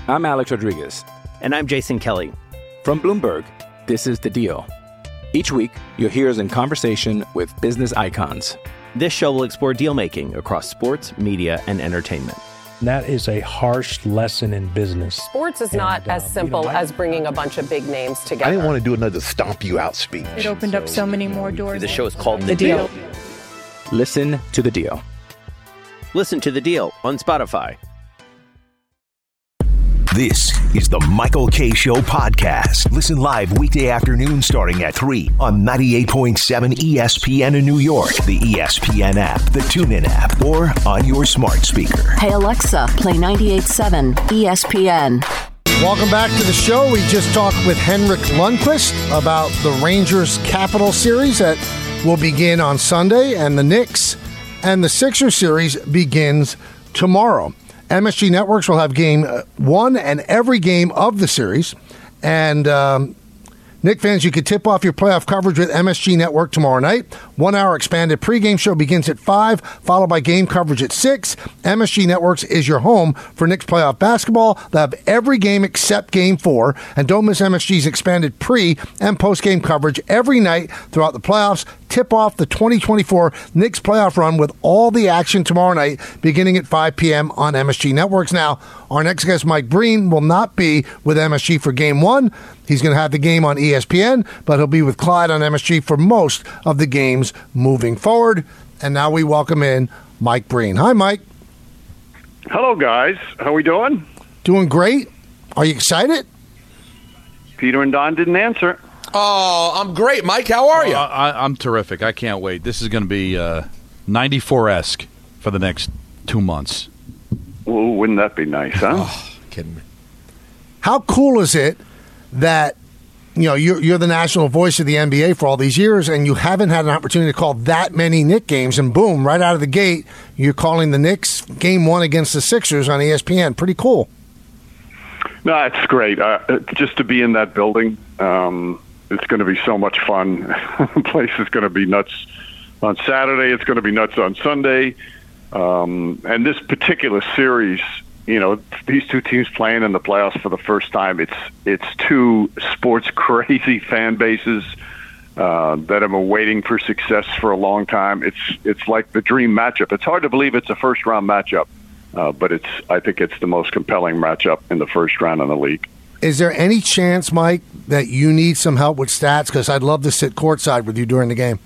I'm Alex Rodriguez. And I'm Jason Kelly. From Bloomberg, this is The Deal. Each week, you'll hear us in conversation with business icons. This show will explore deal-making across sports, media, and entertainment. That is a harsh lesson in business. Sports is not as simple as bringing a bunch of big names together. I didn't want to do another stomp you out speech. It opened up so many more doors. The show is called The Deal. Listen to The Deal. Listen to The Deal on Spotify. This is the Michael Kay Show podcast. Listen live weekday afternoon starting at 3 on 98.7 ESPN in New York, the ESPN app, the TuneIn app, or on your smart speaker. Hey Alexa, play 98.7 ESPN. Welcome back to the show. We just talked with Henrik Lundqvist about the Rangers Capital series that will begin on Sunday, and the Knicks and the Sixers series begins tomorrow. MSG Networks will have game one and every game of the series. And Knicks fans, you can tip off your playoff coverage with MSG Network tomorrow night. 1 hour expanded pregame show begins at 5, followed by game coverage at 6. MSG Networks is your home for Knicks playoff basketball. They'll have every game except Game 4. And don't miss MSG's expanded pre- and post-game coverage every night throughout the playoffs. Tip off the 2024 Knicks playoff run with all the action tomorrow night beginning at 5 p.m. on MSG Networks. Now, our next guest, Mike Breen, will not be with MSG for Game 1. He's going to have the game on ESPN, but he'll be with Clyde on MSG for most of the games moving forward. And now we welcome in Mike Breen. Hi, Mike. Hello, guys. How we doing? Doing great. Are you excited? Peter and Don didn't answer. Oh, I'm great, Mike. How are you? I'm terrific. I can't wait. This is going to be 94-esque for the next 2 months. Well, wouldn't that be nice, huh? Oh, kidding me. How cool is it that you're the national voice of the NBA for all these years, and you haven't had an opportunity to call that many Knicks games, and boom, right out of the gate, you're calling the Knicks Game 1 against the Sixers on ESPN. Pretty cool. No, it's great. Just to be in that building, it's going to be so much fun. The place is going to be nuts on Saturday. It's going to be nuts on Sunday. And this particular series, these two teams playing in the playoffs for the first time, it's two sports crazy fan bases that have been waiting for success for a long time. It's like the dream matchup. It's hard to believe it's a first round matchup, but I think it's the most compelling matchup in the first round in the league. Is there any chance, Mike, that you need some help with stats? Because I'd love to sit courtside with you during the game.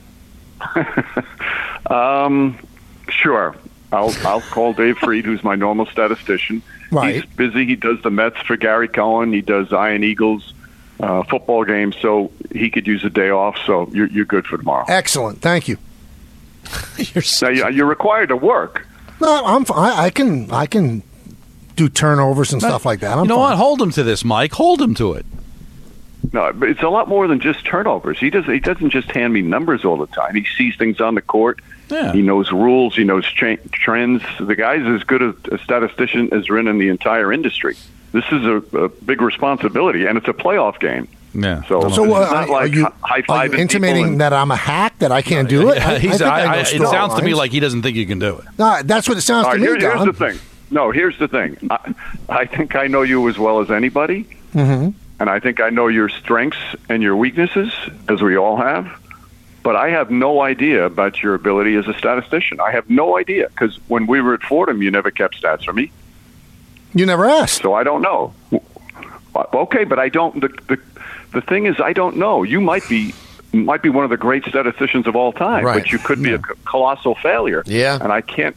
Sure. I'll call Dave Freed, who's my normal statistician. Right. He's busy. He does the Mets for Gary Cohen. He does Iron Eagles football games, so he could use a day off. So you're good for tomorrow. Excellent. Thank you. You're required to work. No, I can do turnovers and stuff like that. You know what? Hold him to this, Mike. Hold him to it. No, but it's a lot more than just turnovers. He doesn't just hand me numbers all the time. He sees things on the court. Yeah. He knows rules. He knows trends. The guy's as good a statistician as in the entire industry. This is a big responsibility, and it's a playoff game. Yeah. So are you intimating that I'm a hack, that I can't do it? It sounds to me like he doesn't think you can do it. No, that's what it sounds to me, Don. Here's the thing. No, here's the thing. I think I know you as well as anybody, and I think I know your strengths and your weaknesses, as we all have. But I have no idea about your ability as a statistician. I have no idea, because when we were at Fordham, you never kept stats for me. You never asked. So I don't know. Okay, but I don't. The thing is, I don't know. You might be one of the great statisticians of all time, right. But you could be a colossal failure. Yeah. And I can't.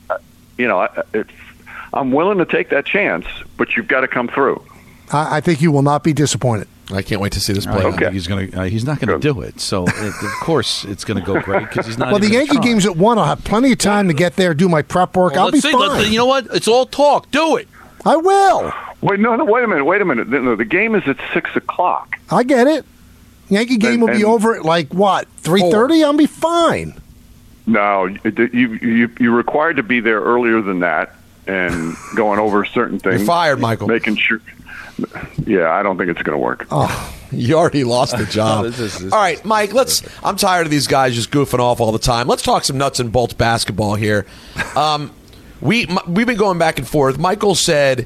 I'm willing to take that chance, but you've got to come through. I think you will not be disappointed. I can't wait to see this play. Okay. He's not going to do it. So of course it's going to go great because he's not. Well, the Yankee game's at 1. I'll have plenty of time to get there, do my prep work. I'll be fine. You know what? It's all talk. Do it. I will. Wait a minute. No, the game is at 6:00. I get it. Yankee game will be over at 3:30. I'll be fine. No, you're required to be there earlier than that and going over certain things. You're fired, Michael. Making sure. Yeah, I don't think it's going to work. Oh, you already lost the job. All right, Mike, I'm tired of these guys just goofing off all the time. Let's talk some nuts and bolts basketball here. We've been going back and forth. Michael said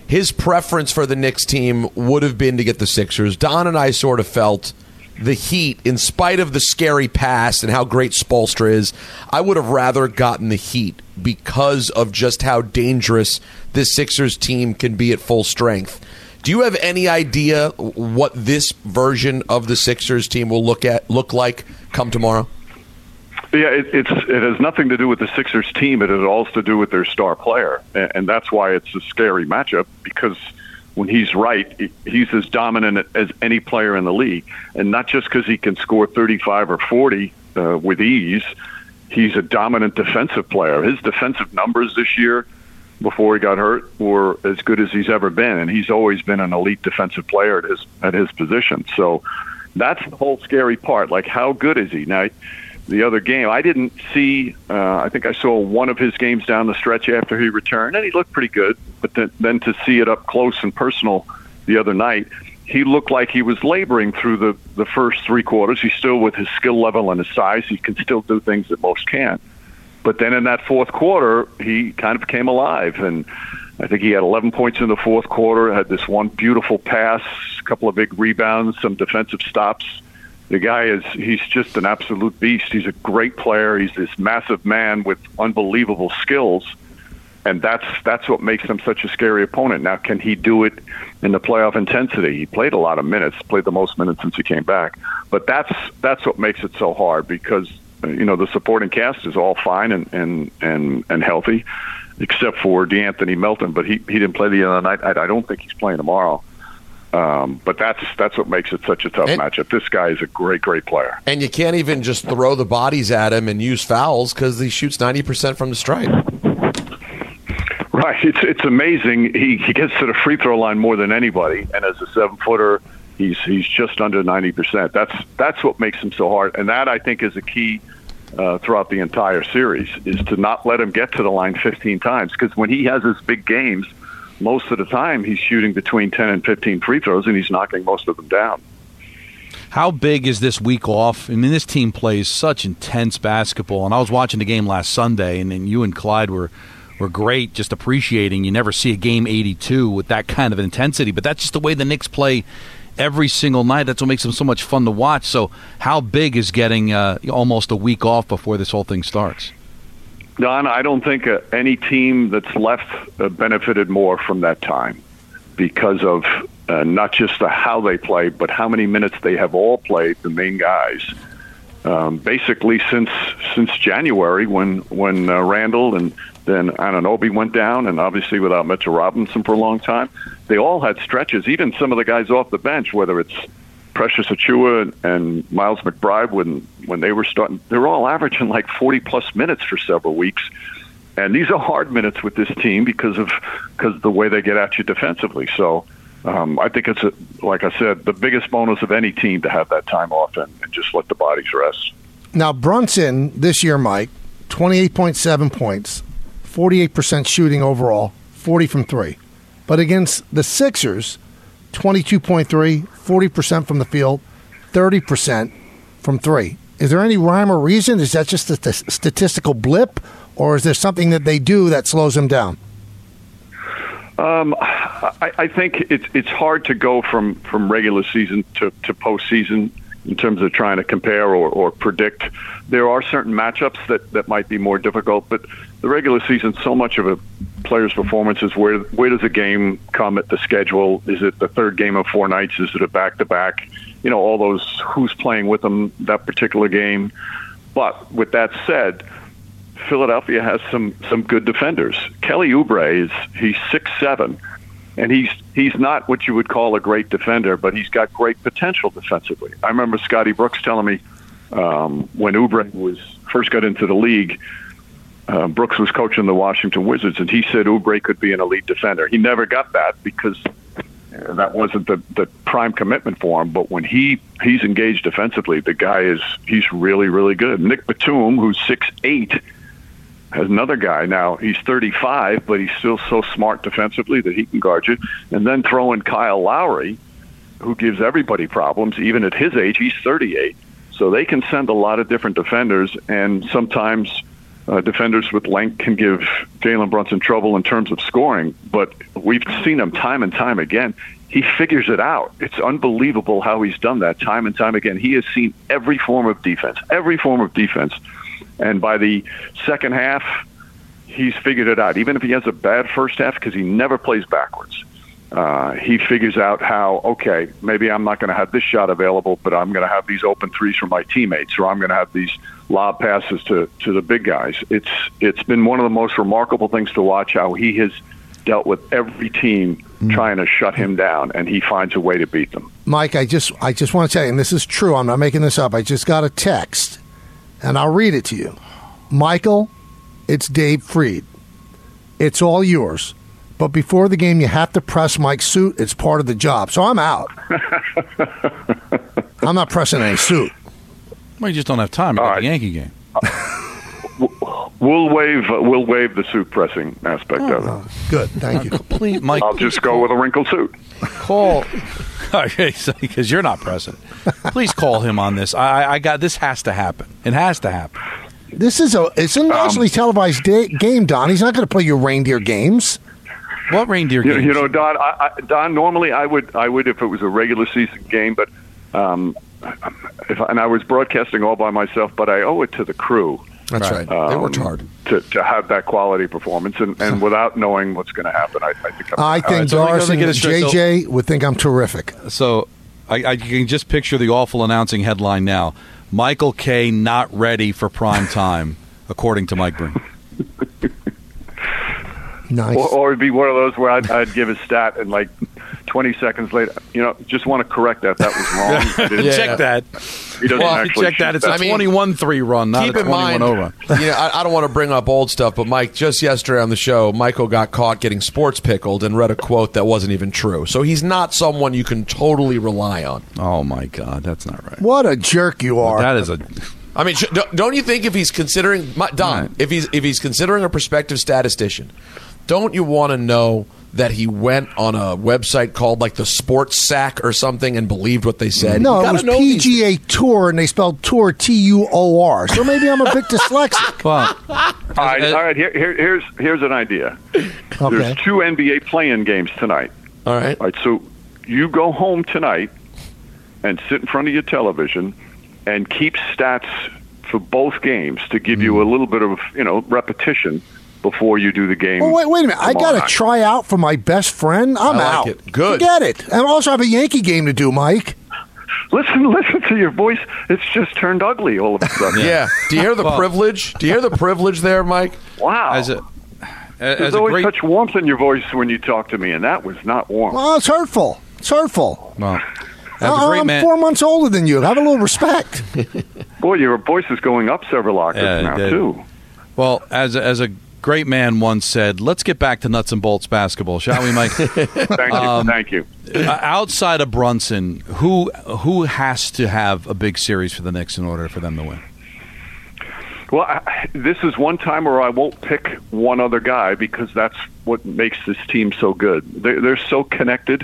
his preference for the Knicks team would have been to get the Sixers. Don and I sort of felt the Heat, in spite of the scary past and how great Spoelstra is, I would have rather gotten the Heat because of just how dangerous this Sixers team can be at full strength. Do you have any idea what this version of the Sixers team will look like come tomorrow? Yeah, it has nothing to do with the Sixers team. It has all to do with their star player, and that's why it's a scary matchup, because when he's right, he's as dominant as any player in the league. And not just because he can score 35 or 40 with ease. He's a dominant defensive player. His defensive numbers this year, before he got hurt, were as good as he's ever been. And he's always been an elite defensive player at his position. So that's the whole scary part. Like, how good is he? Now, the other game, I didn't see, I think I saw one of his games down the stretch after he returned, and he looked pretty good. But then to see it up close and personal the other night, he looked like he was laboring through the first three quarters. He's still, with his skill level and his size, he can still do things that most can't. But then in that fourth quarter, he kind of came alive. And I think he had 11 points in the fourth quarter, had this one beautiful pass, a couple of big rebounds, some defensive stops. The guy he's just an absolute beast. He's a great player. He's this massive man with unbelievable skills. And that's what makes him such a scary opponent. Now, can he do it in the playoff intensity? He played a lot of minutes, played the most minutes since he came back. But that's what makes it so hard, because the supporting cast is all fine and healthy, except for DeAnthony Melton. But he didn't play the other night. I don't think he's playing tomorrow. But that's what makes it such a tough matchup. This guy is a great player. And you can't even just throw the bodies at him and use fouls because he shoots 90% from the stripe. Right. It's amazing. He gets to the free throw line more than anybody, and as a 7-footer, he's just under 90%. That's what makes him so hard, and that, I think, is a key throughout the entire series, is to not let him get to the line 15 times, because when he has his big games, most of the time he's shooting between 10 and 15 free throws, and he's knocking most of them down. How big is this week off? I mean, this team plays such intense basketball, and I was watching the game last Sunday, and you and Clyde were great, just appreciating. You never see a game 82 with that kind of intensity, but that's just the way the Knicks play every single night. That's what makes them so much fun to watch. So how big is getting almost a week off before this whole thing starts? Don, I don't think any team that's left benefited more from that time, because of not just how they play, but how many minutes they have all played, the main guys. Basically since January, when Randall and then Anunoby went down, and obviously without Mitchell Robinson for a long time, they all had stretches. Even some of the guys off the bench, whether it's Precious Achiuwa and Miles McBride, when they were starting, they were all averaging like 40-plus minutes for several weeks. And these are hard minutes with this team because of the way they get at you defensively. So I think it's, like I said, the biggest bonus of any team to have that time off and just let the bodies rest. Now, Brunson this year, Mike, 28.7 points, 48% shooting overall, 40 from three. But against the Sixers, 22.3, 40% from the field, 30% from three. Is there any rhyme or reason? Is that just a statistical blip, or is there something that they do that slows them down? I think it's hard to go from regular season to postseason in terms of trying to compare or predict. There are certain matchups that might be more difficult, but the regular season, so much of a player's performance is where does a game come at the schedule? Is it the third game of 4 nights? Is it a back-to-back? All those who's playing with them that particular game. But with that said, Philadelphia has some good defenders. Kelly Oubre he's 6'7", and he's not what you would call a great defender, but he's got great potential defensively. I remember Scotty Brooks telling me when Oubre first got into the league, Brooks was coaching the Washington Wizards, and he said Oubre could be an elite defender. He never got that because that wasn't the prime commitment for him. But when he's engaged defensively, the guy he's really, really good. Nick Batum, who's 6'8", has another guy. Now, he's 35, but he's still so smart defensively that he can guard you. And then throw in Kyle Lowry, who gives everybody problems, even at his age. He's 38. So they can send a lot of different defenders, and sometimes defenders with length can give Jalen Brunson trouble in terms of scoring, but we've seen him time and time again. He figures it out. It's unbelievable how he's done that time and time again. He has seen every form of defense. And by the second half, he's figured it out. Even if he has a bad first half, because he never plays backwards, he figures out how, okay, maybe I'm not going to have this shot available, but I'm going to have these open threes from my teammates, or I'm going to have these lob passes to the big guys. It's been one of the most remarkable things to watch how he has dealt with every team trying to shut him down, and he finds a way to beat them. Mike, I just want to tell you, and this is true, I'm not making this up, I just got a text, and I'll read it to you. Michael, it's Dave Freed. It's all yours. But before the game, you have to press Mike's suit. It's part of the job. So I'm out. I'm not pressing any suit. Well, you just don't have time to the Yankee game. We'll waive the suit pressing aspect of it. Good, thank you. Please, Mike. I'll just go with a wrinkled suit. Call. Okay, because you're not pressing. Please call him on this. I got this. Has to happen. It has to happen. It's a nationally televised game, Don. He's not going to play your reindeer games. What reindeer games? You know, Don. Don. Normally, I would if it was a regular season game, but and I was broadcasting all by myself. But I owe it to the crew. That's right. They worked hard to have that quality performance, and without knowing what's going to happen, I think Doris and JJ would think I'm terrific. So I can just picture the awful announcing headline now: Michael Kay not ready for prime time, according to Mike Breen. Nice. Or it'd be one of those where I'd give a stat and like 20 seconds later, just want to correct that. That was wrong. Check that. He doesn't actually check that. It's a 21-3 run, not a 21-0 run. I don't want to bring up old stuff, but Mike, just yesterday on the show, Michael got caught getting sports pickled and read a quote that wasn't even true. So he's not someone you can totally rely on. Oh, my God. That's not right. What a jerk you are. That is a... I mean, don't you think if he's considering... Don, right. if he's considering a prospective statistician, don't you want to know that he went on a website called like the Sports Sack or something and believed what they said? No, it was PGA Tour, and they spelled Tour T-U-O-R. So maybe I'm a bit dyslexic. Well, all right. Here's an idea. Okay. There's 2 NBA play-in games tonight. All right. So you go home tonight and sit in front of your television and keep stats for both games to give you a little bit of repetition before you do the game. Well, wait a minute. I got to try out for my best friend. I'm out. It. Good. Forget it. And I also have a Yankee game to do, Mike. Listen to your voice. It's just turned ugly all of a sudden. Yeah. Do you hear the privilege? Do you hear the privilege there, Mike? Wow. There's always such warmth in your voice when you talk to me, and that was not warm. Well, it's hurtful. It's hurtful. Well, I'm 4 months older than you. Have a little respect. Boy, your voice is going up several octaves now, too. Well, as a great man once said, let's get back to nuts and bolts basketball, shall we, Mike? Thank you. Outside of Brunson, who has to have a big series for the Knicks in order for them to win? Well, this is one time where I won't pick one other guy because that's what makes this team so good. They're so connected,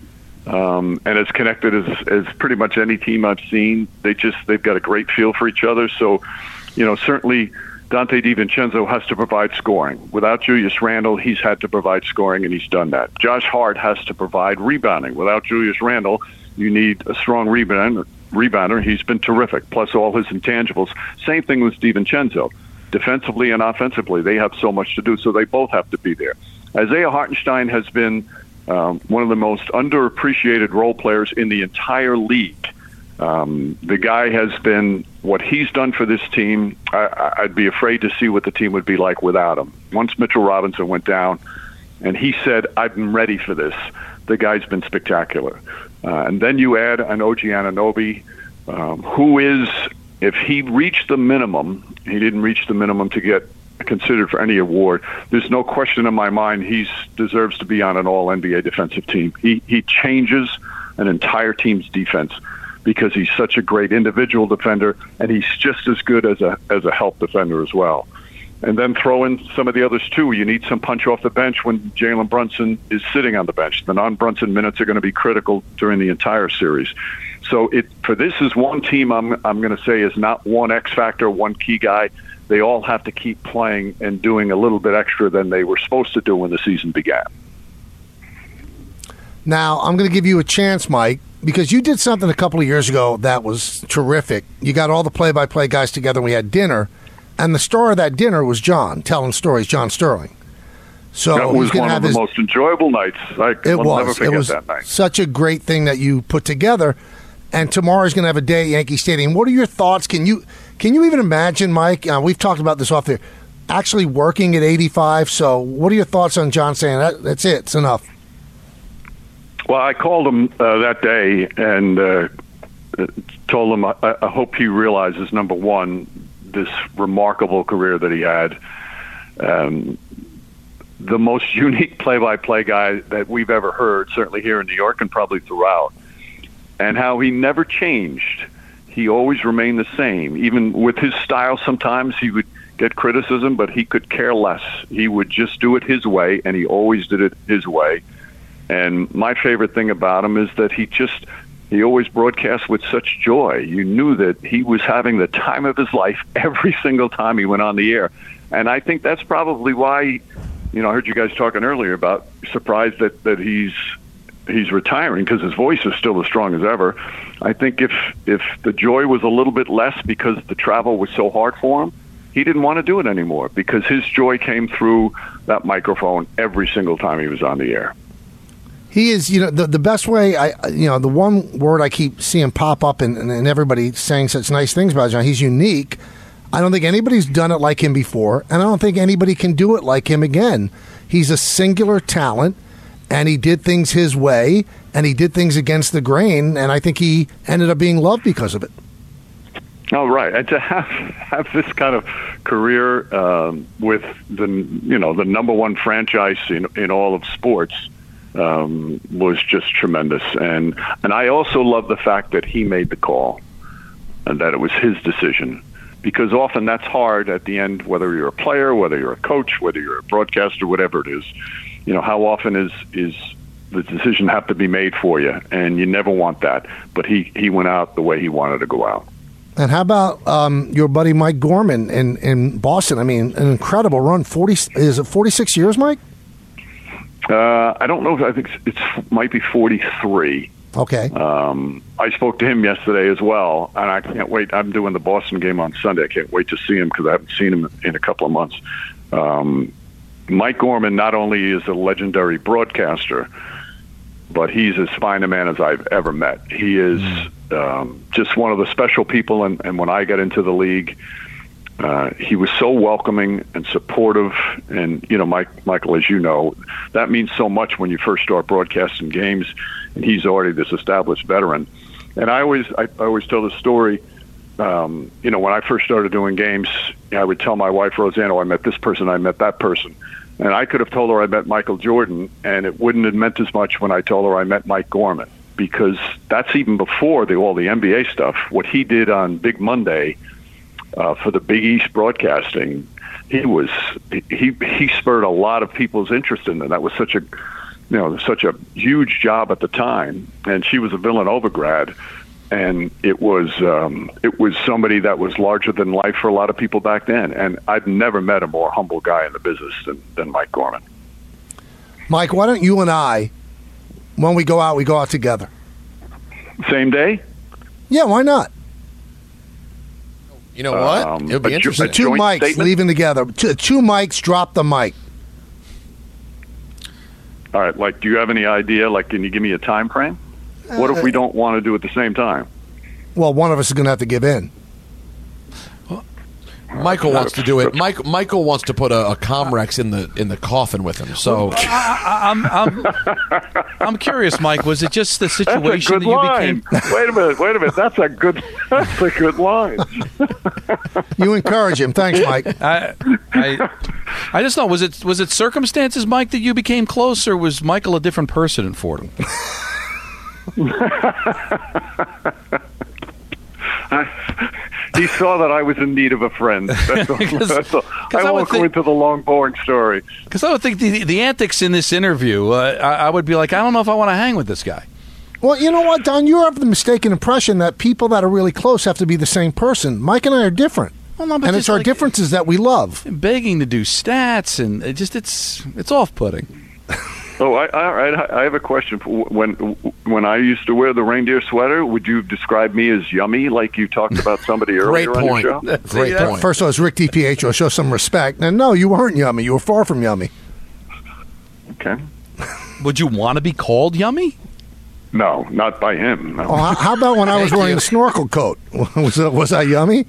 and as connected as pretty much any team I've seen. They've got a great feel for each other. So, certainly Dante DiVincenzo has to provide scoring. Without Julius Randle, he's had to provide scoring, and he's done that. Josh Hart has to provide rebounding. Without Julius Randle, you need a strong rebounder. He's been terrific, plus all his intangibles. Same thing with DiVincenzo. Defensively and offensively, they have so much to do, so they both have to be there. Isaiah Hartenstein has been one of the most underappreciated role players in the entire league. The guy has been, what he's done for this team, I'd be afraid to see what the team would be like without him. Once Mitchell Robinson went down, and he said, I've been ready for this, the guy's been spectacular. And then you add an OG Anunoby, who is, if he reached the minimum, he didn't reach the minimum to get considered for any award, there's no question in my mind he deserves to be on an all-NBA defensive team. He changes an entire team's defense because he's such a great individual defender, and he's just as good as a help defender as well. And then throw in some of the others, too. You need some punch off the bench when Jalen Brunson is sitting on the bench. The non-Brunson minutes are going to be critical during the entire series. So for this is one team I'm going to say is not one X factor, one key guy. they all have to keep playing and doing a little bit extra than they were supposed to do when the season began. Now, I'm going to give you a chance, Mike, because you did something a couple of years ago that was terrific. You got all the play-by-play guys together and we had dinner, and the star of that dinner was John, telling stories, John Sterling. So that was one of the most enjoyable nights. I'll never forget that night. Such a great thing that you put together. And tomorrow's going to have a day at Yankee Stadium. What are your thoughts? Can you even imagine, Mike? We've talked about this off there. Actually working at 85. So, what are your thoughts on John saying that's it? It's enough. Well, I called him that day and told him I hope he realizes, number one, this remarkable career that he had. The most unique play-by-play guy that we've ever heard, certainly here in New York and probably throughout, and how he never changed. He always remained the same. Even with his style, sometimes he would get criticism, but he could care less. He would just do it his way, and he always did it his way. And my favorite thing about him is that he always broadcast with such joy. You knew that he was having the time of his life every single time he went on the air. And I think that's probably why, I heard you guys talking earlier about surprised that he's retiring, because his voice is still as strong as ever. I think if the joy was a little bit less because the travel was so hard for him, he didn't want to do it anymore, because his joy came through that microphone every single time he was on the air. He is, the best way, the one word I keep seeing pop up and everybody saying such nice things about John, he's unique. I don't think anybody's done it like him before, and I don't think anybody can do it like him again. He's a singular talent, and he did things his way, and he did things against the grain, and I think he ended up being loved because of it. Oh, right. And to have this kind of career with the number one franchise in all of sports was just tremendous. And I also love the fact that he made the call and that it was his decision, because often that's hard at the end, whether you're a player, whether you're a coach, whether you're a broadcaster, whatever it is. How often is the decision have to be made for you, and you never want that. But he went out the way he wanted to go out. And how about your buddy Mike Gorman in Boston? I mean, an incredible run. 46 years, Mike? I don't know. I think it might be 43. Okay. I spoke to him yesterday as well, and I can't wait. I'm doing the Boston game on Sunday. I can't wait to see him because I haven't seen him in a couple of months. Mike Gorman not only is a legendary broadcaster, but he's as fine a man as I've ever met. He is just one of the special people, and when I got into the league, he was so welcoming and supportive. And, Michael, as you know, that means so much when you first start broadcasting games, and he's already this established veteran. And I always tell the story, when I first started doing games, I would tell my wife, Roseanne, I met this person, I met that person. And I could have told her I met Michael Jordan, and it wouldn't have meant as much when I told her I met Mike Gorman, because that's even before all the NBA stuff. What he did on Big Monday for the Big East broadcasting, he spurred a lot of people's interest in it. That was such a huge job at the time. And she was a Villanova grad, and it was somebody that was larger than life for a lot of people back then. And I've never met a more humble guy in the business than Mike Gorman. Mike, why don't you and I, when we go out together? Same day? Yeah, why not? You know what? It'll be interesting. Two mics statement? Leaving together. Two mics, drop the mic. All right. Do you have any idea? Can you give me a time frame? What if we don't want to do it at the same time? Well, one of us is going to have to give in. Michael wants to do it. Michael wants to put a Comrex in the coffin with him. So I'm curious, Mike. Was it just the situation that you became? Wait a minute. That's a good line. You encourage him. Thanks, Mike. I just know. Was it circumstances, Mike, that you became close, or was Michael a different person in Fordham? He saw that I was in need of a friend. That's all. I won't go into the long, boring story. Because I would think the antics in this interview, I would be like, I don't know if I want to hang with this guy. Well, you know what, Don? You have the mistaken impression that people that are really close have to be the same person. Mike and I are different. Well, no, but and just it's our like- differences that we love. begging to do stats, and it's off-putting. Oh, I have a question. When I used to wear the reindeer sweater, would you describe me as yummy, like you talked about somebody earlier on your show? Great point. First of all, it's Rick DiPietro. Show some respect. And no, you weren't yummy. You were far from yummy. Okay. Would you want to be called yummy? No, not by him. No. Oh, how about when I was wearing the snorkel coat? Was I yummy?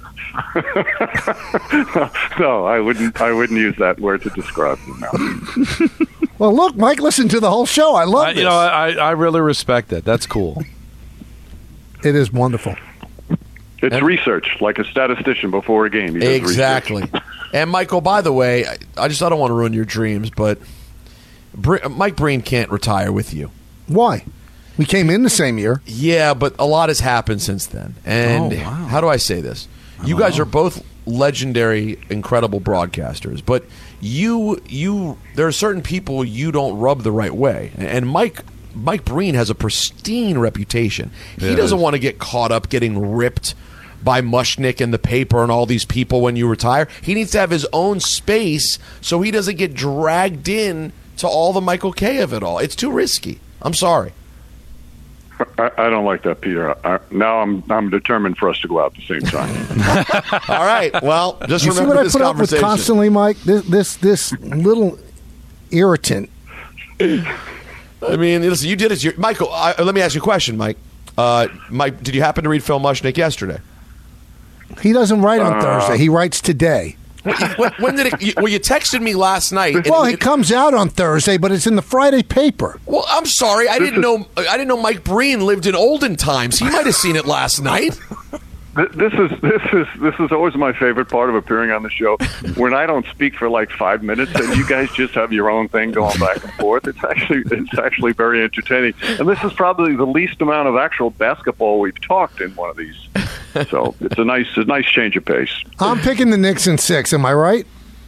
No, I wouldn't use that word to describe him. No. Well, look, Mike listened to the whole show. I love this. I really respect that. That's cool. It is wonderful. It's research, like a statistician before a game. He does Exactly. research. And Michael, by the way, I don't want to ruin your dreams, but Mike Breen can't retire with you. Why? We came in the same year. Yeah, but a lot has happened since then. And how do I say this? You guys are both legendary, incredible broadcasters, but there are certain people you don't rub the right way. And Mike Breen has a pristine reputation. He doesn't want to get caught up getting ripped by Mushnick and the paper and all these people when you retire. He needs to have his own space so he doesn't get dragged in to all the Michael Kay of it all. It's too risky. I'm sorry. I don't like that, Peter. Now I'm determined for us to go out at the same time. All right. Well, just You see remember what I this put up with conversation. constantly, Mike? This little irritant. I mean, listen, you did it. Michael, let me ask you a question, Mike. Mike, did you happen to read Phil Mushnick yesterday? He doesn't write on Thursday. He writes today. When did it? Well, you texted me last night. Well, it comes out on Thursday, but it's in the Friday paper. Well, I'm sorry. I didn't know Mike Breen lived in olden times. He might have seen it last night. This is always my favorite part of appearing on the show, when I don't speak for like 5 minutes and you guys just have your own thing going back and forth. It's actually very entertaining, and this is probably the least amount of actual basketball we've talked in one of these. So it's a nice change of pace. I'm picking the Knicks in 6. Am I right?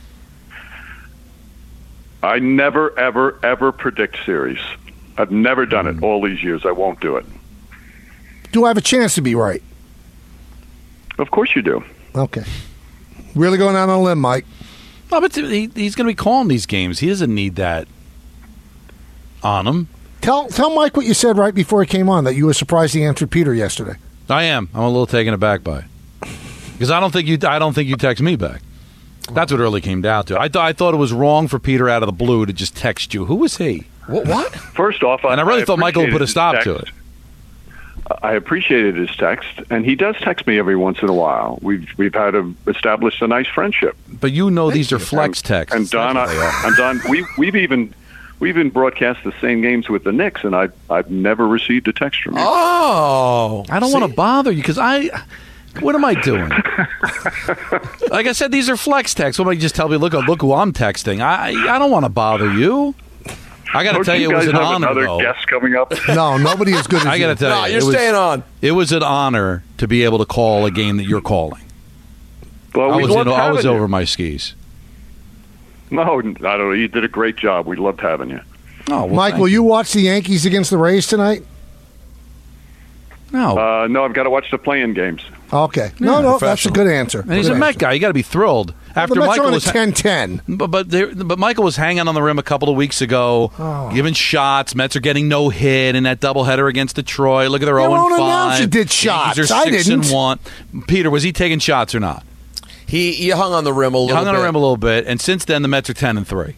I never, ever, ever predict series. I've never done it all these years. I won't do it. Do I have a chance to be right? Of course you do. Okay. Really going out on a limb, Mike. No, but he's going to be calling these games. He doesn't need that on him. Tell Mike what you said right before he came on, that you were surprised he answered Peter yesterday. I am. I'm a little taken aback by it. Because I don't think you text me back. That's what it really came down to. I thought it was wrong for Peter out of the blue to just text you. Who was he? What? First off, and I really thought Michael would put a stop to it. I appreciated his text, and he does text me every once in a while. We've had established a nice friendship. But these are flex texts. And Don, we've even broadcast the same games with the Knicks, and I've never received a text from you. Oh, I don't want to bother you because what am I doing? Like I said, these are flex texts. What am I just tell me? Look who I'm texting. I don't want to bother you. I got to tell you, it was an honor. Another though. guest coming up. No, nobody as good as I got to tell you, you're staying on. It was an honor to be able to call a game that you're calling. Well, I was over my skis. No, I don't know. You did a great job. We loved having you. Oh, well, Mike, will you watch the Yankees against the Rays tonight? No. No, I've got to watch the play-in games. Okay. No, that's a good answer. And he's a Met guy. You got to be thrilled. After the Mets Michael are on was 10-10. But Michael was hanging on the rim a couple of weeks ago, giving shots. Mets are getting no hit in that doubleheader against Detroit. Look at their 0-5. Announcer did shots. Yankees are I didn't. 6-1. Peter, was he taking shots or not? He hung on the rim a little bit. Hung on the rim a little bit, and since then the Mets are 10-3.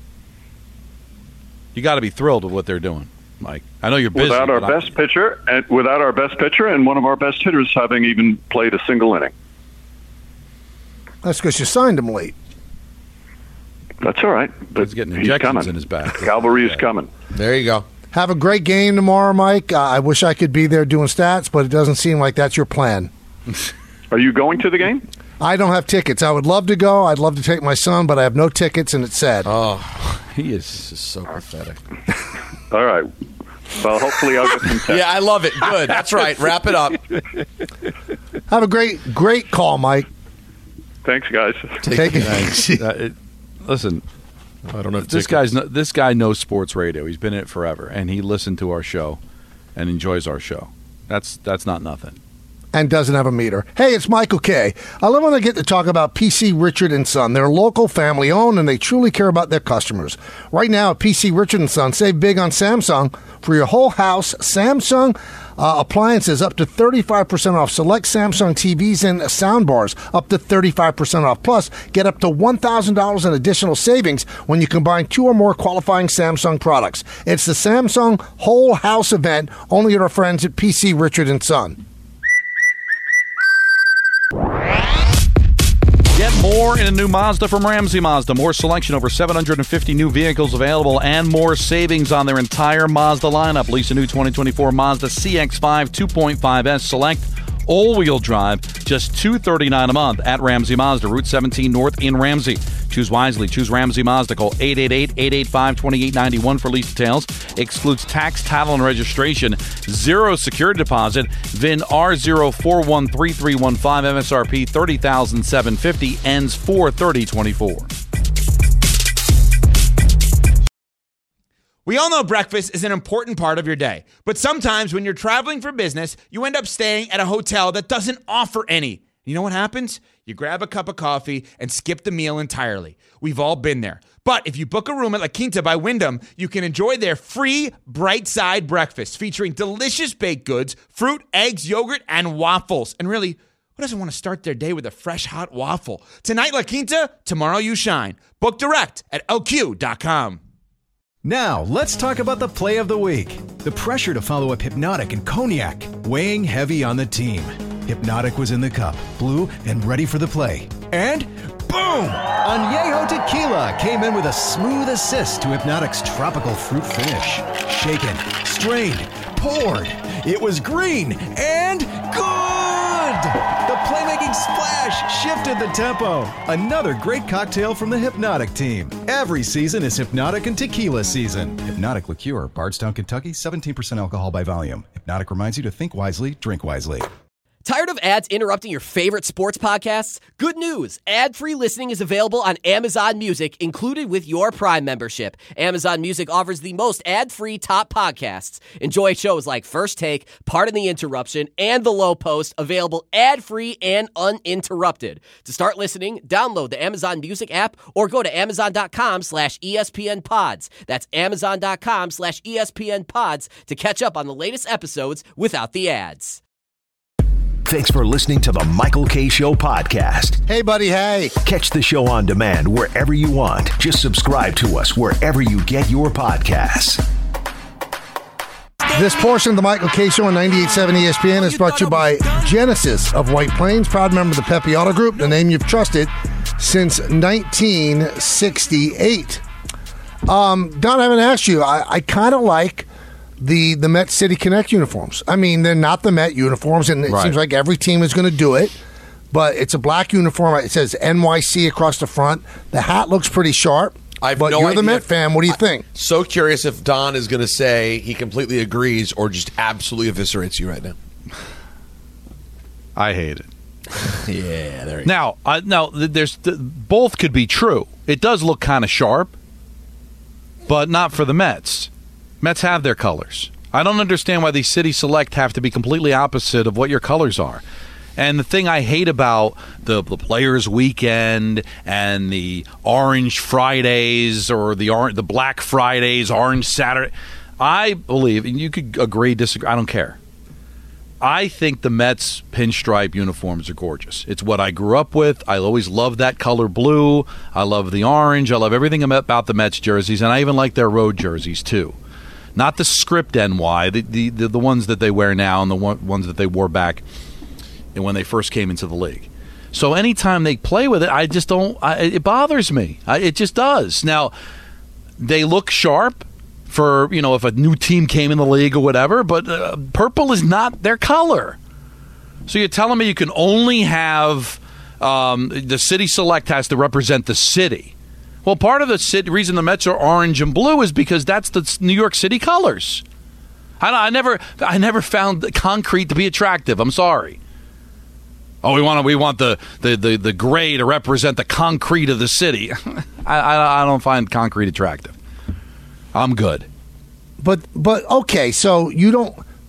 You got to be thrilled with what they're doing, Mike. I know you're busy. Without our best pitcher and one of our best hitters having even played a single inning. That's because you signed him late. That's all right. But he's getting injections coming. in his back. Cavalry is coming. There you go. Have a great game tomorrow, Mike. I wish I could be there doing stats, but it doesn't seem like that's your plan. Are you going to the game? I don't have tickets. I would love to go. I'd love to take my son, but I have no tickets, and it's sad. Oh, he is so pathetic. All right. Well, hopefully I'll get some text. Yeah, I love it. Good. That's right. Wrap it up. Have a great call, Mike. Thanks, guys. Take it. Listen, I don't know if this guy knows sports radio. He's been in it forever, and he listened to our show and enjoys our show. That's not nothing. and doesn't have a meter. Hey, it's Michael K. I love when I get to talk about PC Richard & Son. They're local, family-owned, and they truly care about their customers. Right now at PC Richard & Son, save big on Samsung for your whole house. Samsung appliances up to 35% off. Select Samsung TVs and soundbars up to 35% off. Plus, get up to $1,000 in additional savings when you combine 2 or more qualifying Samsung products. It's the Samsung Whole House event, only at our friends at PC Richard & Son. Get more in a new Mazda from Ramsey Mazda. More selection, over 750 new vehicles available, and more savings on their entire Mazda lineup. Lease a new 2024 Mazda CX-5 2.5S Select all-wheel drive, just $239 a month at Ramsey Mazda, Route 17 North in Ramsey. Choose wisely. Choose Ramsey Mazda. Call 888-885-2891 for lease details. Excludes tax, title, and registration. Zero security deposit. VIN R04133315. MSRP $30,750. Ends 4/30/24. We all know breakfast is an important part of your day, but sometimes when you're traveling for business, you end up staying at a hotel that doesn't offer any. You know what happens? You grab a cup of coffee and skip the meal entirely. We've all been there. But if you book a room at La Quinta by Wyndham, you can enjoy their free Bright Side breakfast featuring delicious baked goods, fruit, eggs, yogurt, and waffles. And really, who doesn't want to start their day with a fresh, hot waffle? Tonight, La Quinta, tomorrow you shine. Book direct at lq.com. Now, let's talk about the play of the week. The pressure to follow up Hypnotic and Cognac, weighing heavy on the team. Hypnotic was in the cup, blue, and ready for the play. And boom! Añejo Tequila came in with a smooth assist to Hypnotic's tropical fruit finish. Shaken, strained, poured. It was green and good! The playmaking splash shifted the tempo. Another great cocktail from the Hypnotic team. Every season is Hypnotic and Tequila season. Hypnotic Liqueur, Bardstown, Kentucky, 17% alcohol by volume. Hypnotic reminds you to think wisely, drink wisely. Tired of ads interrupting your favorite sports podcasts? Good news! Ad-free listening is available on Amazon Music, included with your Prime membership. Amazon Music offers the most ad-free top podcasts. Enjoy shows like First Take, Pardon the Interruption, and The Low Post, available ad-free and uninterrupted. To start listening, download the Amazon Music app or go to amazon.com/ESPN Pods. That's amazon.com/ESPN Pods to catch up on the latest episodes without the ads. Thanks for listening to the Michael K. Show podcast. Hey, buddy, hey. Catch the show on demand wherever you want. Just subscribe to us wherever you get your podcasts. This portion of the Michael K. Show on 98.7 ESPN is brought to you by Genesis of White Plains, proud member of the Pepe Auto Group, the name you've trusted since 1968. Don, I haven't asked you. I kind of like the Met City Connect uniforms. I mean, they're not the Met uniforms, and it seems like every team is going to do it, but it's a black uniform. It says NYC across the front. The hat looks pretty sharp. But you're the Met fan. What do you think? So curious if Don is going to say he completely agrees or just absolutely eviscerates you right now. I hate it. Yeah, there you go. Now, there's both could be true. It does look kind of sharp, but not for the Mets. Mets have their colors. I don't understand why these City Select have to be completely opposite of what your colors are. And the thing I hate about the Players Weekend and the Orange Fridays or the Black Fridays, Orange Saturday, I believe, and you could agree, disagree, I don't care. I think the Mets pinstripe uniforms are gorgeous. It's what I grew up with. I always loved that color blue. I love the orange. I love everything about the Mets jerseys, and I even like their road jerseys too. Not the script NY, the ones that they wear now and the ones that they wore back when they first came into the league. So anytime they play with it, I just don't. It bothers me. It just does. Now, they look sharp for, if a new team came in the league or whatever, but purple is not their color. So you're telling me you can only have the City Select has to represent the city. Well, part of the reason the Mets are orange and blue is because that's the New York City colors. I never found concrete to be attractive. I'm sorry. Oh, we want the gray to represent the concrete of the city. I don't find concrete attractive. I'm good. But okay, so you don't.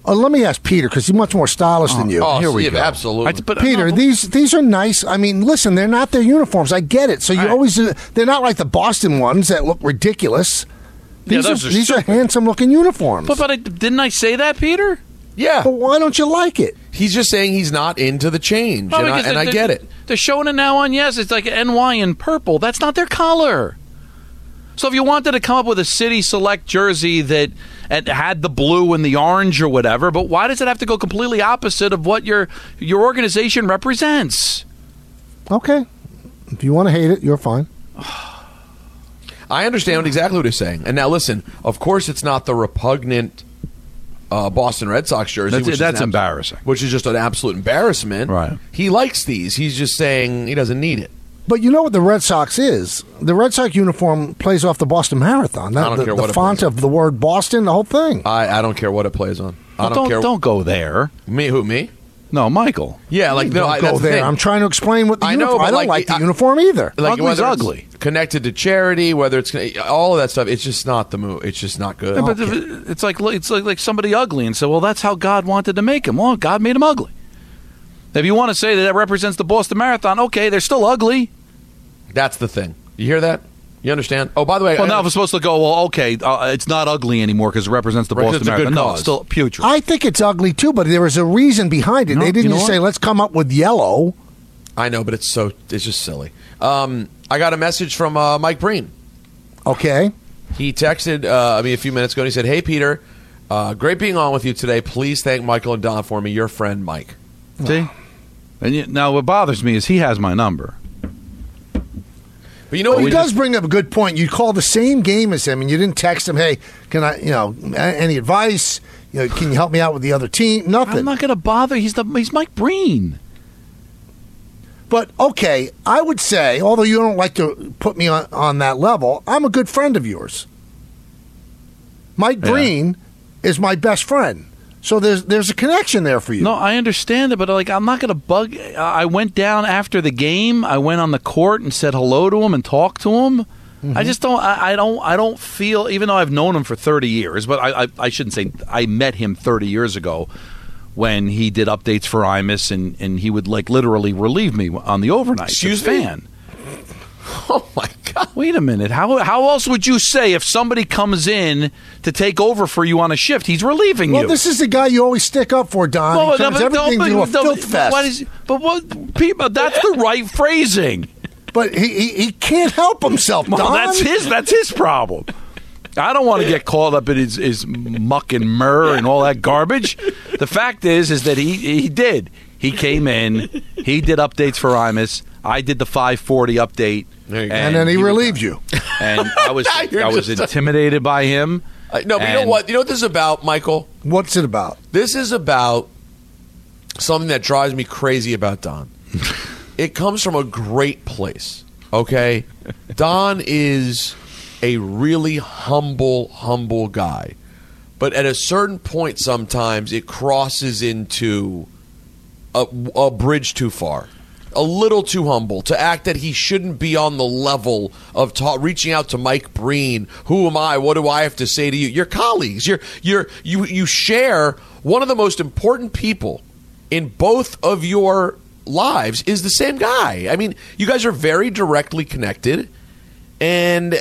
let me ask Peter, because he's much more stylish than you. Oh, Here we Steve, go. absolutely. Peter, these are nice. I mean, listen, they're not their uniforms. I get it. So you always they're not like the Boston ones that look ridiculous. These are handsome-looking uniforms. But didn't I say that, Peter? Yeah. But why don't you like it? He's just saying he's not into the change, and I get it. They're showing it now on Yes. It's like NY in purple. That's not their color. So if you wanted to come up with a City Select jersey that had the blue and the orange or whatever, but why does it have to go completely opposite of what your organization represents? Okay. If you want to hate it, you're fine. I understand exactly what he's saying. And now listen, of course it's not the repugnant Boston Red Sox jersey. That's embarrassing. Which is just an absolute embarrassment. Right. He likes these. He's just saying he doesn't need it. But you know what the Red Sox is? The Red Sox uniform plays off the Boston Marathon. I don't care what the it font plays of the word Boston, the whole thing. I don't care what it plays on. I don't care. Don't go there. Me? Who? Me? No, Michael. Yeah, like no, don't go there. I'm trying to explain what the I know, uniform. but I don't like the uniform either. Like Ugly's ugly. It's connected to charity, whether it's all of that stuff. It's just not the move. It's just not good. Yeah, but it's like somebody ugly and say, well, that's how God wanted to make him. Well, God made him ugly. If you want to say that represents the Boston Marathon, okay, they're still ugly. That's the thing. You hear that? You understand? Oh, by the way, well, now I'm supposed to go. Well, okay, it's not ugly anymore because it represents the Boston Marathon. No, it's still putrid. I think it's ugly too, but there was a reason behind it. No, they didn't just what? say, "Let's come up with yellow." I know, but it's just silly. I got a message from Mike Breen. Okay. He texted me a few minutes ago and he said, "Hey Peter, great being on with you today. Please thank Michael and Don for me. Your friend Mike." See, and now what bothers me is he has my number. But you know, he does bring up a good point. You call the same game as him, and you didn't text him, "Hey, can I, any advice? Can you help me out with the other team?" Nothing. I'm not going to bother. He's Mike Breen. But okay, I would say, although you don't like to put me on that level, I'm a good friend of yours. Mike Breen is my best friend. So there's a connection there for you. No, I understand it, but I'm not going to bug. I went down after the game. I went on the court and said hello to him and talked to him. Mm-hmm. I just don't. I don't feel, even though I've known him for 30 years, but I shouldn't say I met him 30 years ago when he did updates for Imus and he would literally relieve me on the overnight. Excuse me? Fan. Oh my God! Wait a minute. How else would you say if somebody comes in to take over for you on a shift? He's relieving you. Well, this is the guy you always stick up for, Don. Well, he turns everything into a filth fest. That's the right phrasing. But he can't help himself, Don. Well, that's his problem. I don't want to get caught up in his muck and myrrh and all that garbage. The fact is that he did. He came in. He did updates for Imus. I did the 540 update. And then he relieved you. And I was intimidated by him. No, but you know what? You know what this is about, Michael? What's it about? This is about something that drives me crazy about Don. It comes from a great place, okay? Don is a really humble guy. But at a certain point sometimes it crosses into a bridge too far. A little too humble to act that he shouldn't be on the level of reaching out to Mike Breen. Who am I? What do I have to say to you? Your colleagues. You share one of the most important people in both of your lives is the same guy. I mean, you guys are very directly connected, and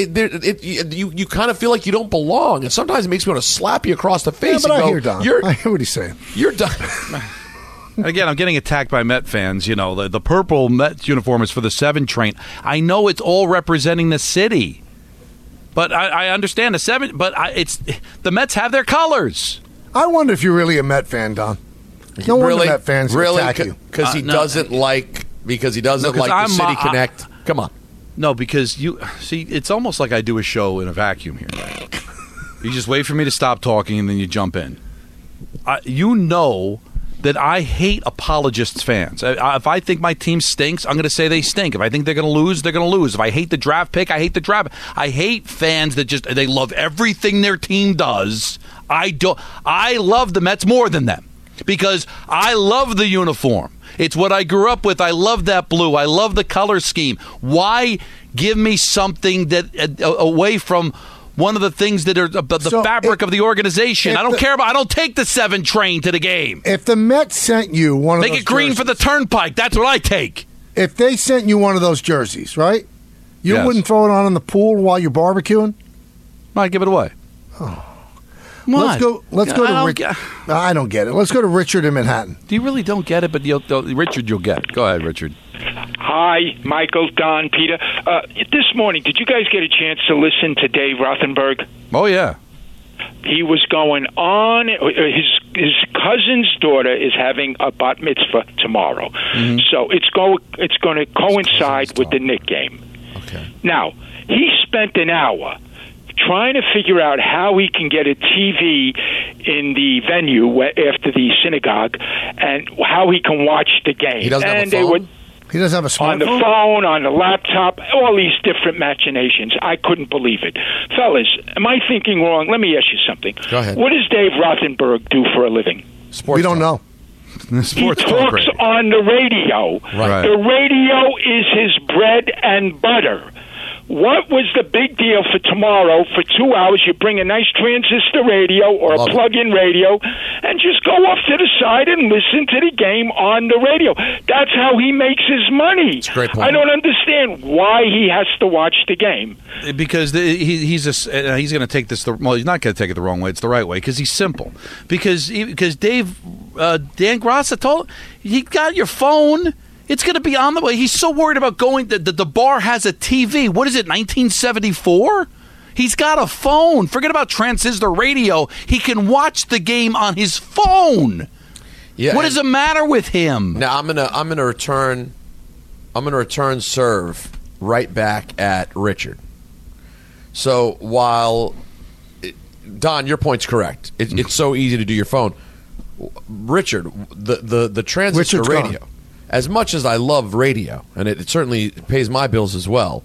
you kind of feel like you don't belong. And sometimes it makes me want to slap you across the face. Yeah, but and I hear Don. I hear what he's saying. You're done. Again, I'm getting attacked by Met fans. The purple Met uniform is for the 7 train. I know it's all representing the city, but I understand the 7. But it's the Mets have their colors. I wonder if you're really a Met fan, Don. No wonder Met fans attack you because he doesn't like the City Connect. Come on, no, because you see, it's almost like I do a show in a vacuum here. You just wait for me to stop talking and then you jump in. That I hate apologists fans. If I think my team stinks, I'm going to say they stink. If I think they're going to lose, they're going to lose. If I hate the draft pick, I hate the draft. I hate fans that they love everything their team does. I love the Mets more than them because I love the uniform. It's what I grew up with. I love that blue. I love the color scheme. Why give me something that away from one of the things that are the fabric of the organization. I don't take the 7 train to the game. If the Mets sent you one of those Make it green jerseys, for the turnpike. That's what I take. If they sent you one of those jerseys, right? You wouldn't throw it on in the pool while you're barbecuing? I'd give it away. Oh. What? Let's go to Richard. I don't get it. Let's go to Richard in Manhattan. You really don't get it, but Richard, you'll get. Go ahead, Richard. Hi, Michael, Don, Peter. This morning, did you guys get a chance to listen to Dave Rothenberg? Oh, yeah. He was going on. His cousin's daughter is having a bat mitzvah tomorrow, so it's going to coincide with the Knick game. Okay. Now, he spent an hour trying to figure out how he can get a TV in the venue after the synagogue and how he can watch the game. He doesn't have a phone? He doesn't have a smartphone? On the phone, on the laptop, all these different machinations. I couldn't believe it. Fellas, am I thinking wrong? Let me ask you something. Go ahead. What does Dave Rothenberg do for a living? Sports we don't know. He talks on the radio. Right. The radio is his bread and butter. What was the big deal for tomorrow? For 2 hours, you bring a nice transistor radio or a plug-in radio and just go off to the side and listen to the game on the radio. That's how he makes his money. That's a great point. I don't understand why he has to watch the game. Because he's going to take this. He's not going to take it the wrong way. It's the right way because he's simple. Because Dave Dan Grassa told he got your phone. It's going to be on the way. He's so worried about going. The bar has a TV. What is it, 1974? He's got a phone. Forget about transistor radio. He can watch the game on his phone. Yeah. What does it matter with him? Now I'm gonna return serve right back at Richard. So while Don, your point's correct. It's so easy to do your phone. Richard, the transistor Richard's radio. gone. As much as I love radio, and it certainly pays my bills as well,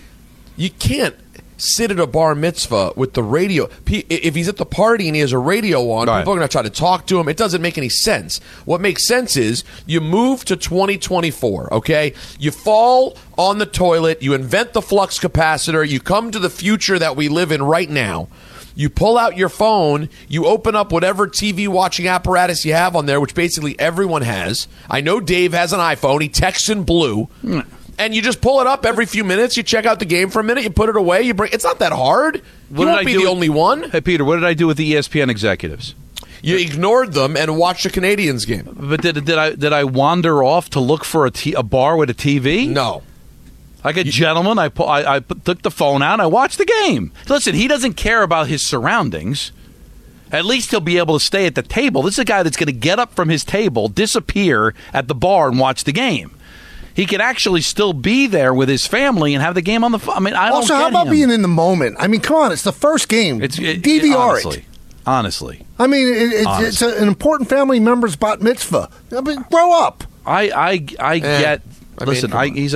you can't sit at a bar mitzvah with the radio. If he's at the party and he has a radio on, people are going to try to talk to him. It doesn't make any sense. What makes sense is you move to 2024, okay? You fall on the toilet. You invent the flux capacitor. You come to the future that we live in right now. You pull out your phone, you open up whatever TV watching apparatus you have on there, which basically everyone has. I know Dave has an iPhone. He texts in blue. And you just pull it up every few minutes. You check out the game for a minute. You put it away. It's not that hard. You won't be the only one. Hey, Peter, what did I do with the ESPN executives? You ignored them and watched the Canadians game. But did I wander off to look for a bar with a TV? No. Like a gentleman, I took the phone out and I watched the game. Listen, he doesn't care about his surroundings. At least he'll be able to stay at the table. This is a guy that's going to get up from his table, disappear at the bar, and watch the game. He could actually still be there with his family and have the game on the phone. I mean, I don't Also, get how about him. being in the moment? I mean, come on, it's the first game. DVR it. Honestly. I mean, it's an important family member's bat mitzvah. I mean, grow up. I get. Listen,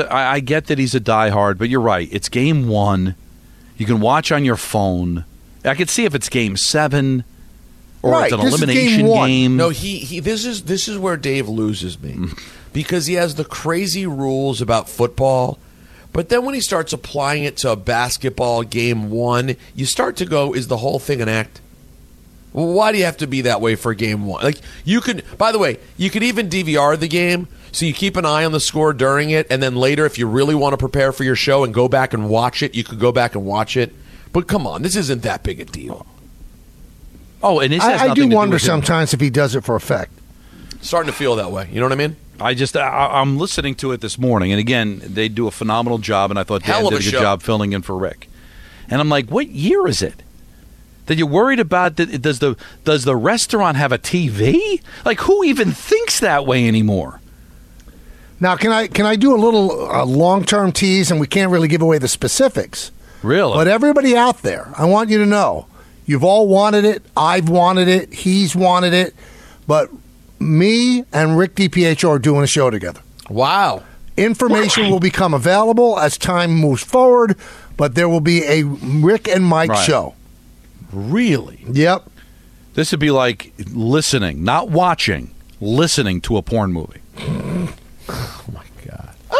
I get that he's a diehard, but you're right. It's game 1. You can watch on your phone. I could see if it's game 7 or it's an elimination game. No, this is where Dave loses me because he has the crazy rules about football, but then when he starts applying it to a basketball game 1, you start to go, is the whole thing an act? Well, why do you have to be that way for game 1? Like you could, by the way, you could even DVR the game. So you keep an eye on the score during it, and then later, if you really want to prepare for your show and go back and watch it, you could go back and watch it. But come on, this isn't that big a deal. Oh, and I do wonder sometimes if he does it for effect. Starting to feel that way. You know what I mean? I'm listening to it this morning, and again, they do a phenomenal job, and I thought Dan did a good job filling in for Rick. And I'm like, what year is it? That you're worried about? Does the restaurant have a TV? Like, who even thinks that way anymore? Now, can I do a little long-term tease, and we can't really give away the specifics. Really? But everybody out there, I want you to know, you've all wanted it, I've wanted it, he's wanted it, but me and Rick DiPietro are doing a show together. Wow. Information will become available as time moves forward, but there will be a Rick and Mike show. Really? Yep. This would be like listening, not watching, listening to a porn movie. Oh, my God.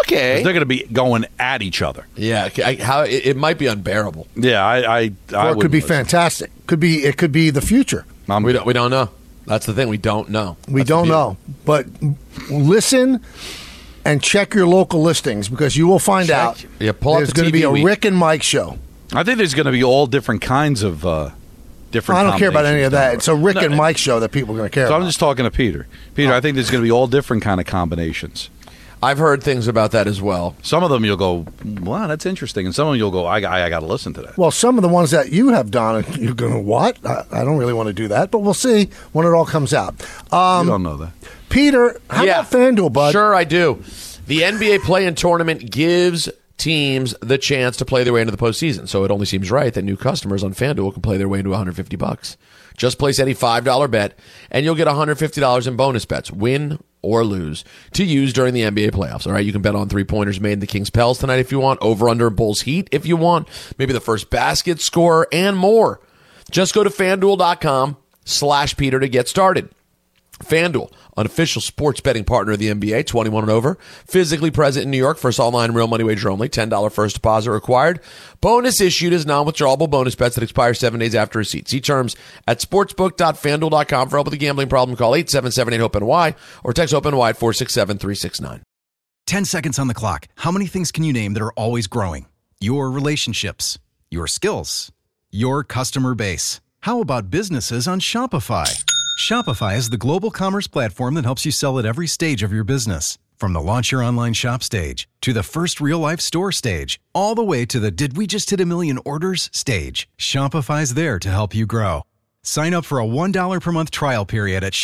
Okay. They're going to be going at each other. Yeah, it might be unbearable. Yeah, I or it could be fantastic. It could be the future. We don't know. That's the thing. We don't know. We don't know. But listen and check your local listings because you will find out there's going to be a Rick and Mike show. I think there's going to be all different kinds of different. I don't care about any of that. It's a Rick and Mike show that people are going to care about. So I'm just talking to Peter. Peter, I think there's going to be all different kind of combinations. I've heard things about that as well. Some of them you'll go, wow, that's interesting. And some of them you'll go, I got to listen to that. Well, some of the ones that you have done, you're going, what? I don't really want to do that, but we'll see when it all comes out. You don't know that. Peter, how about FanDuel, bud? Sure, I do. The NBA play-in tournament gives teams the chance to play their way into the postseason, so it only seems right that new customers on FanDuel can play their way into $150. Just place any $5 bet, and you'll get $150 in bonus bets, win or lose, to use during the NBA playoffs. All right, you can bet on 3-pointers made in the Kings Pels tonight if you want, over/under Bulls Heat if you want, maybe the first basket scorer, and more. Just go to FanDuel.com/Peter to get started. FanDuel, an official sports betting partner of the NBA, 21 and over, physically present in New York. First online real money wager only, $10 first deposit required. Bonus issued as non-withdrawable bonus bets that expire 7 days after receipt. See terms at sportsbook.fanduel.com. For help with a gambling problem, call 877-8-HOPE-NY or text HOPE-NY at 467-369. 10 seconds on the clock. How many things can you name that are always growing? Your relationships, your skills, your customer base. How about businesses on Shopify? Shopify is the global commerce platform that helps you sell at every stage of your business. From the launch your online shop stage, to the first real-life store stage, all the way to the did we just hit a million orders stage. Shopify's there to help you grow. Sign up for a $1 per month trial period at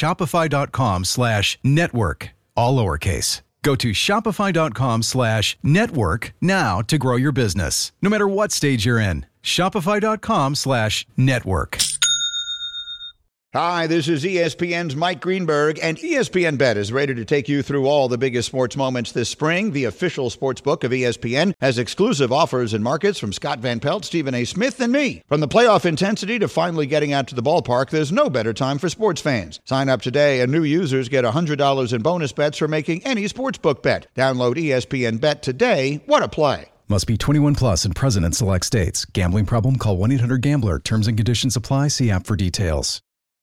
shopify.com/network, all lowercase. Go to shopify.com/network now to grow your business, no matter what stage you're in. Shopify.com/network. Hi, this is ESPN's Mike Greenberg, and ESPN Bet is ready to take you through all the biggest sports moments this spring. The official sportsbook of ESPN has exclusive offers and markets from Scott Van Pelt, Stephen A. Smith, and me. From the playoff intensity to finally getting out to the ballpark, there's no better time for sports fans. Sign up today, and new users get $100 in bonus bets for making any sportsbook bet. Download ESPN Bet today. What a play. Must be 21 plus and present in select states. Gambling problem? Call 1-800-GAMBLER. Terms and conditions apply. See app for details.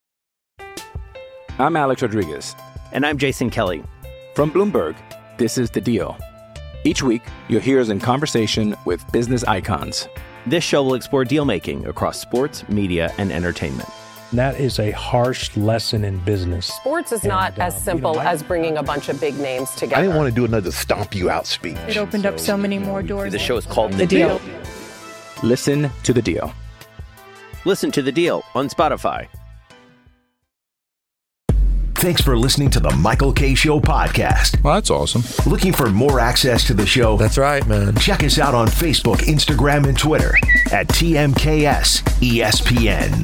I'm Alex Rodriguez. And I'm Jason Kelly. From Bloomberg, this is The Deal. Each week, you'll hear us in conversation with business icons. This show will explore deal-making across sports, media, and entertainment. That is a harsh lesson in business. Sports is not as simple as bringing a bunch of big names together. I didn't want to do another stomp you out speech. It opened up so many more doors. The show is called The Deal. Listen to The Deal. Listen to The Deal on Spotify. Thanks for listening to the Michael K. Show podcast. Well, that's awesome. Looking for more access to the show? That's right, man. Check us out on Facebook, Instagram, and Twitter at TMKS ESPN.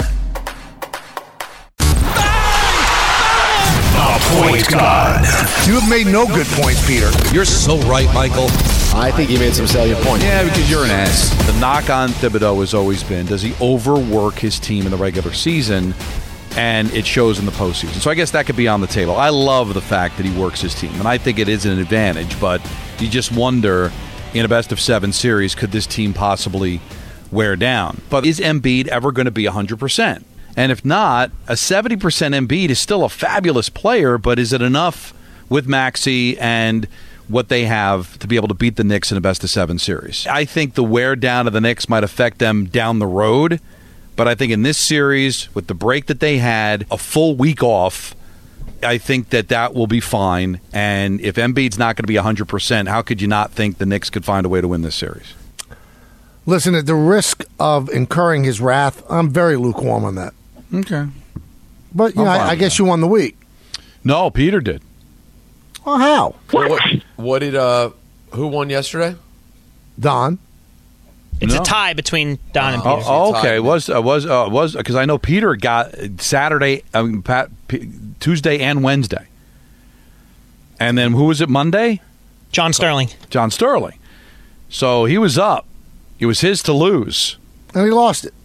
The Point God. You have made no good points, Peter. You're so right, Michael. I think you made some salient points. Yeah, because you're an ass. The knock on Thibodeau has always been, does he overwork his team in the regular season? And it shows in the postseason. So I guess that could be on the table. I love the fact that he works his team, and I think it is an advantage, but you just wonder, in a best-of-7 series, could this team possibly wear down? But is Embiid ever going to be 100%? And if not, a 70% Embiid is still a fabulous player, but is it enough with Maxey and what they have to be able to beat the Knicks in a best-of-7 series? I think the wear down of the Knicks might affect them down the road. But I think in this series, with the break that they had, a full week off, I think that will be fine. And if Embiid's not going to be 100%, how could you not think the Knicks could find a way to win this series? Listen, at the risk of incurring his wrath, I'm very lukewarm on that. Okay. But, you know, I guess you won the week. No, Peter did. Well, how? What did, who won yesterday? Don. It's a tie between Don and Peter. Okay, it was because I know Peter got Saturday, Tuesday, and Wednesday, and then who was it Monday? John Sterling. John Sterling. So he was up. It was his to lose, and he lost it.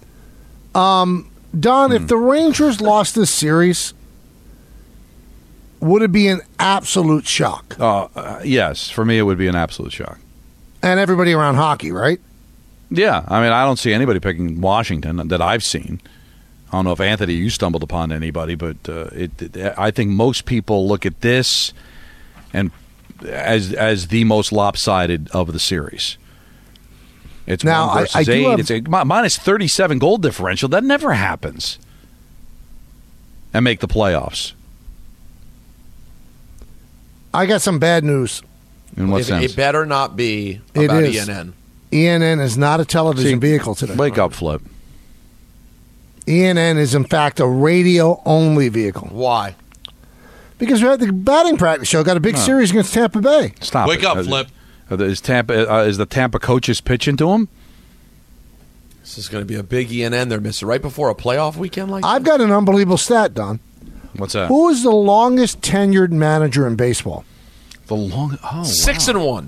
Don, if the Rangers lost this series, would it be an absolute shock? Yes, for me it would be an absolute shock. And everybody around hockey, right? Yeah, I mean, I don't see anybody picking Washington that I've seen. I don't know if, Anthony, you stumbled upon anybody, but I think most people look at this and as the most lopsided of the series. It's now, 1 versus 8. It's a minus 37 goal differential. That never happens. And make the playoffs. I got some bad news. In what sense? It better not be about ENN. ENN is not a television vehicle today. Wake up, Flip. ENN is, in fact, a radio-only vehicle. Why? Because we had the batting practice show, got a big series against Tampa Bay. Stop Wake it. up, Flip. Is the Tampa coaches pitching to him? This is going to be a big ENN they're missing right before a playoff weekend like I've got an unbelievable stat, Don. What's that? Who is the longest tenured manager in baseball? 6-1.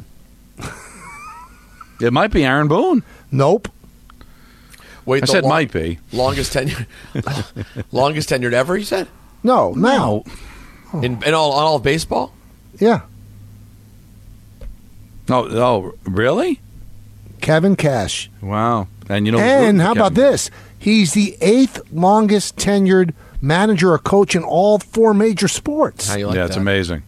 It might be Aaron Boone. Nope. Wait, I said might be. Longest tenured ever, you said? No, now. In all of baseball? Yeah. Oh, really? Kevin Cash. Wow. And you know, and how about this? He's the 8th longest tenured manager or coach in all 4 major sports. How you like that? It's amazing.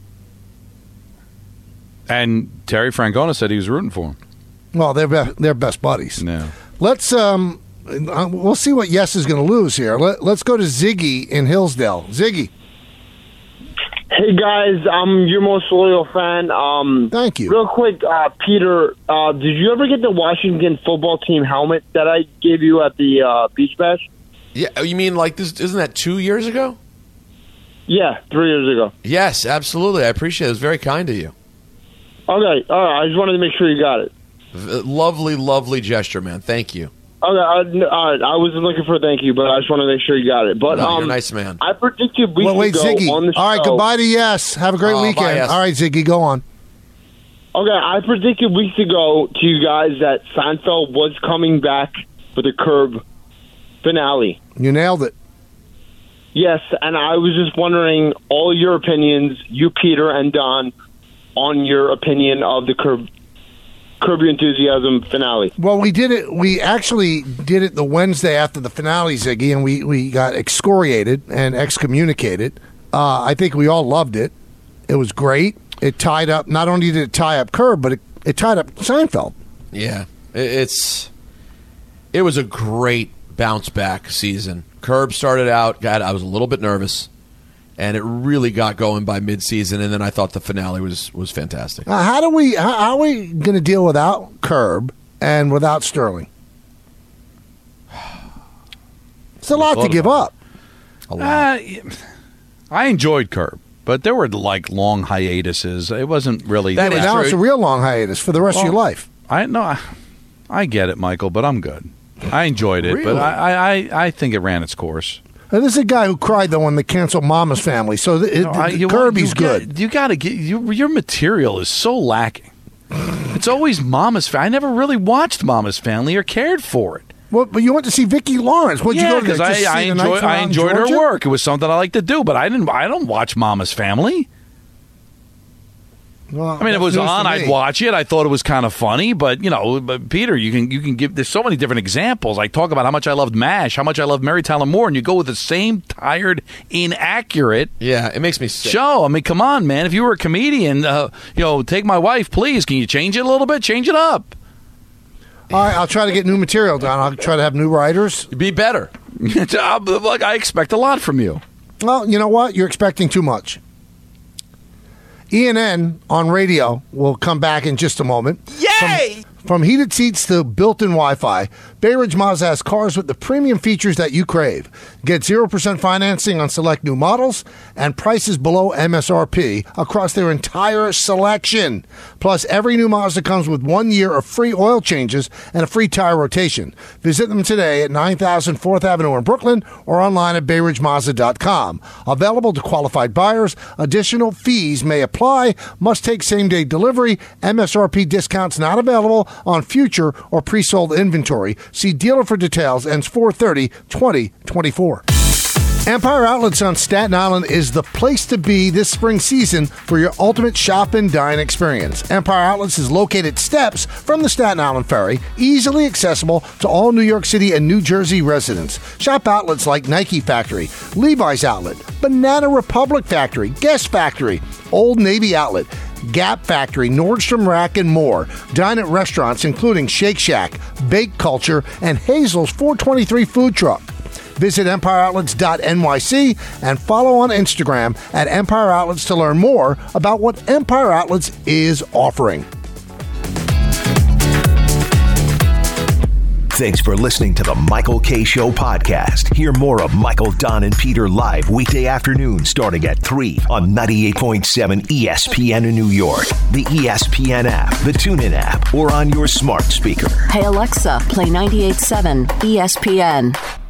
And Terry Francona said he was rooting for him. Well, they're best buddies. Yeah. Let's we'll see what Yes is going to lose here. Let's go to Ziggy in Hillsdale. Ziggy. Hey guys, I'm your most loyal fan. Thank you. Real quick, Peter, did you ever get the Washington football team helmet that I gave you at the Beach Bash? Yeah, you mean like this? Isn't that 2 years ago? Yeah, 3 years ago. Yes, absolutely. I appreciate it. It was very kind of you. Okay, all right. I just wanted to make sure you got it. Lovely, lovely gesture, man. Thank you. Okay, I wasn't looking for a thank you, but I just want to make sure you got it. But you're a nice man. I predicted weeks wait, ago Ziggy. on the show. All right, goodbye to Yes. Have a great weekend. Bye, Yes. All right, Ziggy, go on. Okay, I predicted weeks ago to you guys that Seinfeld was coming back for the Curb finale. You nailed it. Yes, and I was just wondering all your opinions, you, Peter, and Don, on your opinion of the Curb Your Enthusiasm finale. Well, we did it. We actually did it the Wednesday after the finale, Ziggy, and we got excoriated and excommunicated. I think we all loved it. It was great. It tied up. Not only did it tie up Curb, but it tied up Seinfeld. Yeah, it was a great bounce back season. Curb started out. God, I was a little bit nervous. And it really got going by mid-season, and then I thought the finale was fantastic. How are we going to deal without Curb and without Sterling? It's a lot to give up. A lot. I enjoyed Curb, but there were like long hiatuses. It wasn't really. Now it's a real long hiatus for the rest of your life. I get it, Michael, but I'm good. I enjoyed it, Really? but I think it ran its course. This is a guy who cried though when they canceled Mama's Family. So Kirby's good. You got to get your material is so lacking. It's always Mama's Family. I never really watched Mama's Family or cared for it. Well, but you went to see Vicki Lawrence. What'd you go to? Because I enjoyed her work. It was something I like to do, but I don't watch Mama's Family. Well, I mean, it was on. I'd watch it. I thought it was kind of funny, but but Peter, you can give. There's so many different examples. I talk about how much I loved MASH, how much I loved Mary Tyler Moore, and you go with the same tired, inaccurate. Yeah, it makes me sick. Show. I mean, come on, man. If you were a comedian, Take My Wife, please. Can you change it a little bit? Change it up. All right, I'll try to get new material down. I'll try to have new writers. Be better. Look, I expect a lot from you. Well, you know what? You're expecting too much. ENN on radio will come back in just a moment. Yay! From heated seats to built-in Wi-Fi, Bay Ridge Mazda has cars with the premium features that you crave. Get 0% financing on select new models and prices below MSRP across their entire selection. Plus, every new Mazda comes with 1 year of free oil changes and a free tire rotation. Visit them today at 9000 4th Avenue in Brooklyn or online at BayRidgeMazda.com. Available to qualified buyers. Additional fees may apply. Must take same-day delivery. MSRP discounts not available on future or pre-sold inventory. See dealer for details. Ends 4/30/2024. Empire Outlets on Staten Island is the place to be this spring season for your ultimate shop and dine experience. Empire Outlets is located steps from the Staten Island Ferry, easily accessible to all New York City and New Jersey residents. Shop outlets like Nike Factory, Levi's Outlet, Banana Republic Factory, Guess Factory, Old Navy Outlet, Gap Factory, Nordstrom Rack, and more. Dine at restaurants including Shake Shack, Bake Culture, and Hazel's 423 food truck. Visit EmpireOutlets.nyc and follow on Instagram at Empire Outlets to learn more about what Empire Outlets is offering. Thanks for listening to the Michael Kay Show podcast. Hear more of Michael, Don, and Peter live weekday afternoon starting at 3 on 98.7 ESPN in New York, the ESPN app, the TuneIn app, or on your smart speaker. Hey Alexa, play 98.7 ESPN.